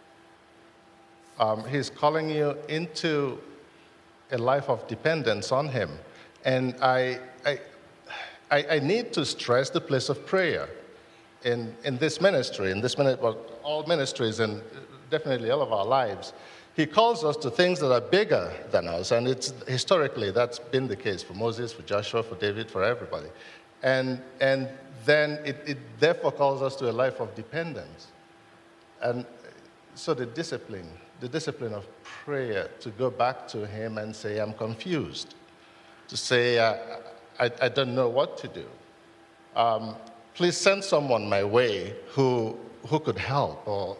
um, He's calling you into a life of dependence on Him. And I, I, I, I need to stress the place of prayer in, in this ministry, in this minute, well, all ministries and definitely all of our lives. He calls us to things that are bigger than us, and it's historically that's been the case for Moses, for Joshua, for David, for everybody. And and then it, it therefore calls us to a life of dependence. And so the discipline, the discipline of prayer, to go back to Him and say, I'm confused, to say, uh, I, I don't know what to do. Um, please send someone my way who who could help, or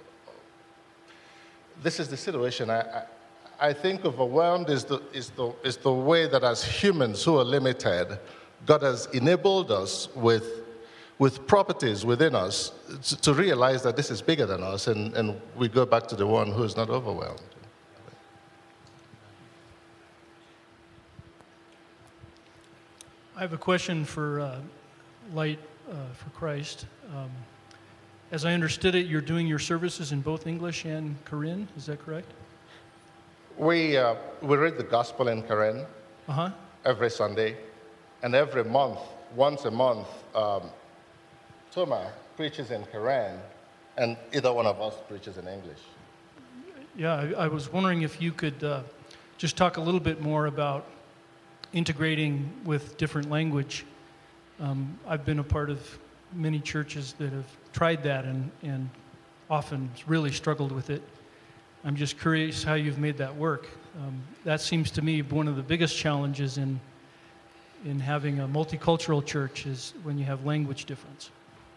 this is the situation. I, I, I think overwhelmed is the, is, the, is the way that as humans who are limited, God has enabled us with, with properties within us to, to realize that this is bigger than us, and, and we go back to the one who is not overwhelmed. I have a question for uh, Light uh, for Christ. Um, as I understood it, you're doing your services in both English and Korean. Is that correct? We, uh, we read the gospel in Karen Uh-huh. every Sunday, and every month, once a month, um, Toma preaches in Karen, and either one of us preaches in English. Yeah, I, I was wondering if you could uh, just talk a little bit more about integrating with different language. Um, I've been a part of many churches that have tried that and, and often really struggled with it. I'm just curious how you've made that work. Um, that seems to me one of the biggest challenges in in having a multicultural church is when you have language difference.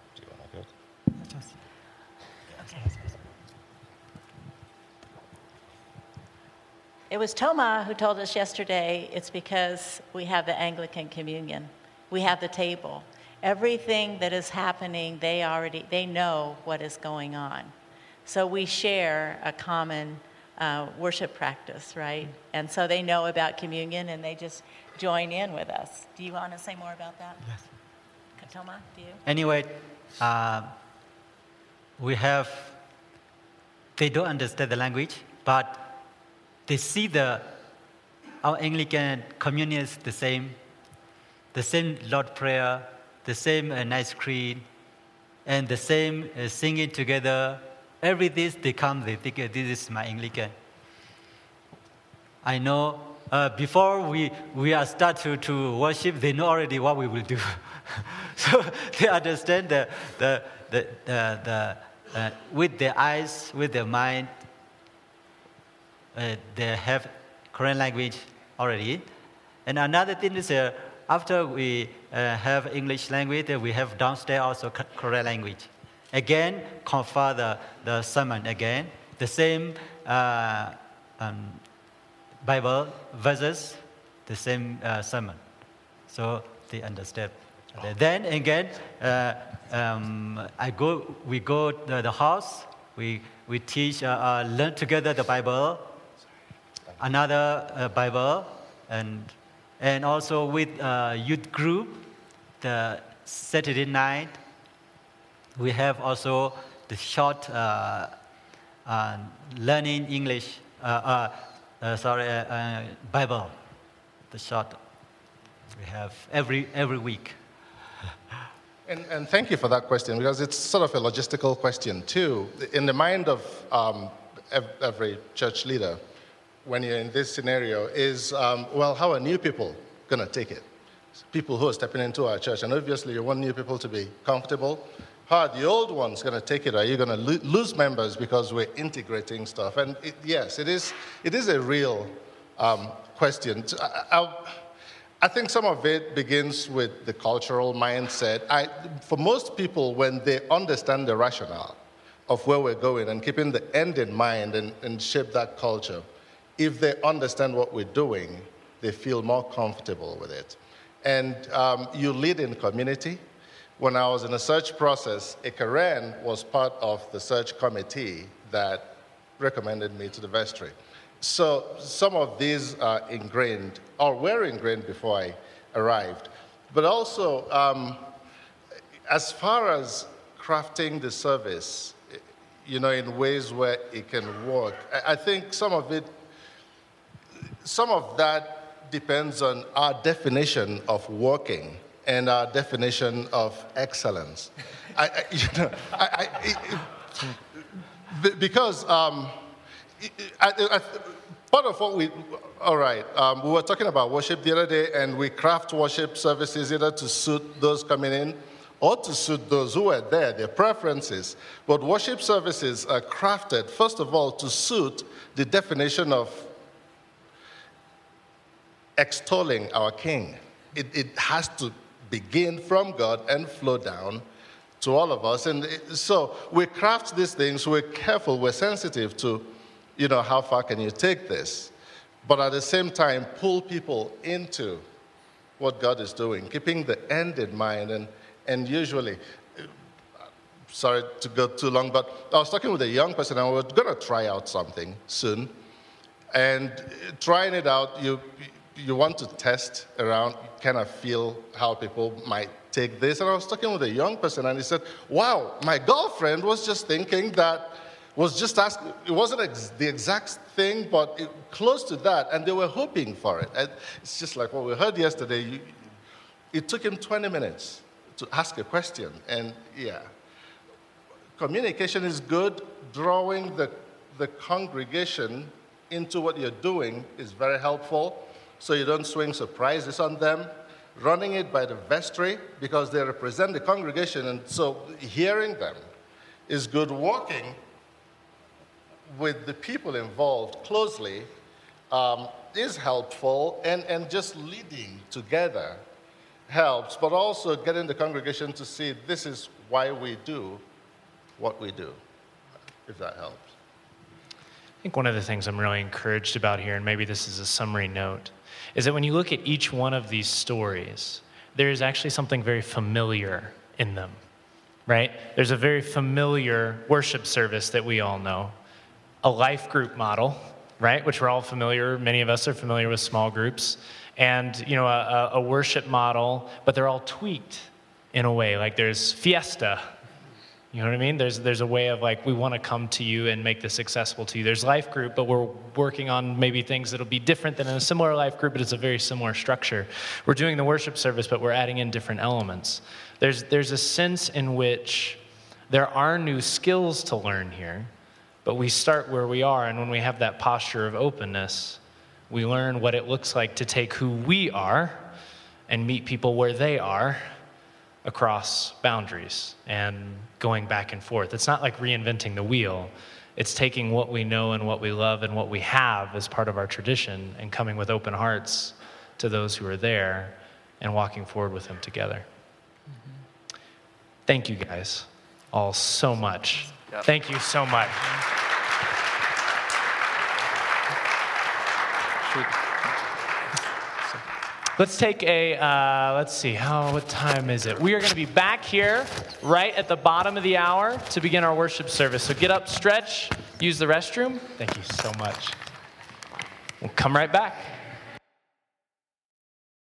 It was Toma who told us yesterday it's because we have the Anglican communion. We have the table. Everything that is happening, they already, they know what is going on. So we share a common uh, worship practice, right? And so they know about communion and they just join in with us. Do you want to say more about that? Yes. Toma, do you? Anyway, uh, we have, they don't understand the language, but they see the, our Anglican communion is the same, the same Lord Prayer, the same uh, nice creed, and the same uh, singing together. Every this they come, they think uh, this is my Anglican. I know uh, before we, we are start to, to worship, they know already what we will do. So they understand the, the, the, the, the uh, with their eyes, with their mind, uh, they have Korean language already. And another thing is uh, after we uh, have English language, uh, we have downstairs also Korean language. Again, confer the, the sermon again, the same uh, um, Bible verses, the same uh, sermon. So they understand. Oh. Then again, uh, um, I go. We go to the house. We we teach, uh, uh, learn together the Bible, another uh, Bible, and and also with uh, youth group, the Saturday night. We have also the short uh, uh, learning English, uh, uh, uh, sorry, uh, uh, Bible, the short we have every every week. And, and thank you for that question, because it's sort of a logistical question too. In the mind of um, every church leader, when you're in this scenario, is, um, well, how are new people going to take it? People who are stepping into our church, and obviously you want new people to be comfortable. How are the old ones going to take it? Are you going to lo- lose members because we're integrating stuff? And it, yes, it is It is a real um, question. I, I, I think some of it begins with the cultural mindset. I, for most people, when they understand the rationale of where we're going and keeping the end in mind and, and shape that culture, if they understand what we're doing, they feel more comfortable with it. And um, you lead in community. When I was in the search process, Karen was part of the search committee that recommended me to the vestry. So some of these are ingrained, or were ingrained before I arrived. But also, um, as far as crafting the service, you know, in ways where it can work, I think some of it, some of that depends on our definition of working and our definition of excellence. I, I, you know, I, I, it, because um, I, I, part of what we, all right, um, we were talking about worship the other day, and we craft worship services either to suit those coming in or to suit those who are there, their preferences. But worship services are crafted, first of all, to suit the definition of extolling our King. It, it has to begin from God and flow down to all of us. And it, so we craft these things, we're careful, we're sensitive to, you know, how far can you take this? But at the same time, pull people into what God is doing, keeping the end in mind. And, and usually, sorry to go too long, but I was talking with a young person, and we were going to try out something soon. And trying it out, you you want to test around, kind of feel how people might take this. And I was talking with a young person, and he said, wow, my girlfriend was just thinking that, was just asking, it wasn't ex- the exact thing, but it, close to that, and they were hoping for it. And it's just like what we heard yesterday. You, it took him twenty minutes to ask a question, and yeah. Communication is good. Drawing the, the congregation into what you're doing is very helpful, so you don't swing surprises on them. Running it by the vestry, because they represent the congregation, and so hearing them is good. Walking with the people involved closely um, is helpful, and, and just leading together helps, but also getting the congregation to see this is why we do what we do, if that helps. I think one of the things I'm really encouraged about here, and maybe this is a summary note, is that when you look at each one of these stories, there is actually something very familiar in them, right? There's a very familiar worship service that we all know, a life group model, right, which we're all familiar, many of us are familiar with small groups, and you know, a, a worship model, but they're all tweaked in a way. Like there's Fiesta. You know what I mean? There's there's a way of like, we want to come to you and make this accessible to you. There's life group, but we're working on maybe things that'll be different than in a similar life group, but it's a very similar structure. We're doing the worship service, but we're adding in different elements. There's there's a sense in which there are new skills to learn here, but we start where we are, and when we have that posture of openness, we learn what it looks like to take who we are and meet people where they are across boundaries and going back and forth. It's not like reinventing the wheel. It's taking what we know and what we love and what we have as part of our tradition and coming with open hearts to those who are there and walking forward with them together. Mm-hmm. Thank you guys all so much. Yep. Thank you so much. Let's take a, uh, let's see, how, what time is it? We are going to be back here right at the bottom of the hour to begin our worship service. So get up, stretch, use the restroom. Thank you so much. We'll come right back.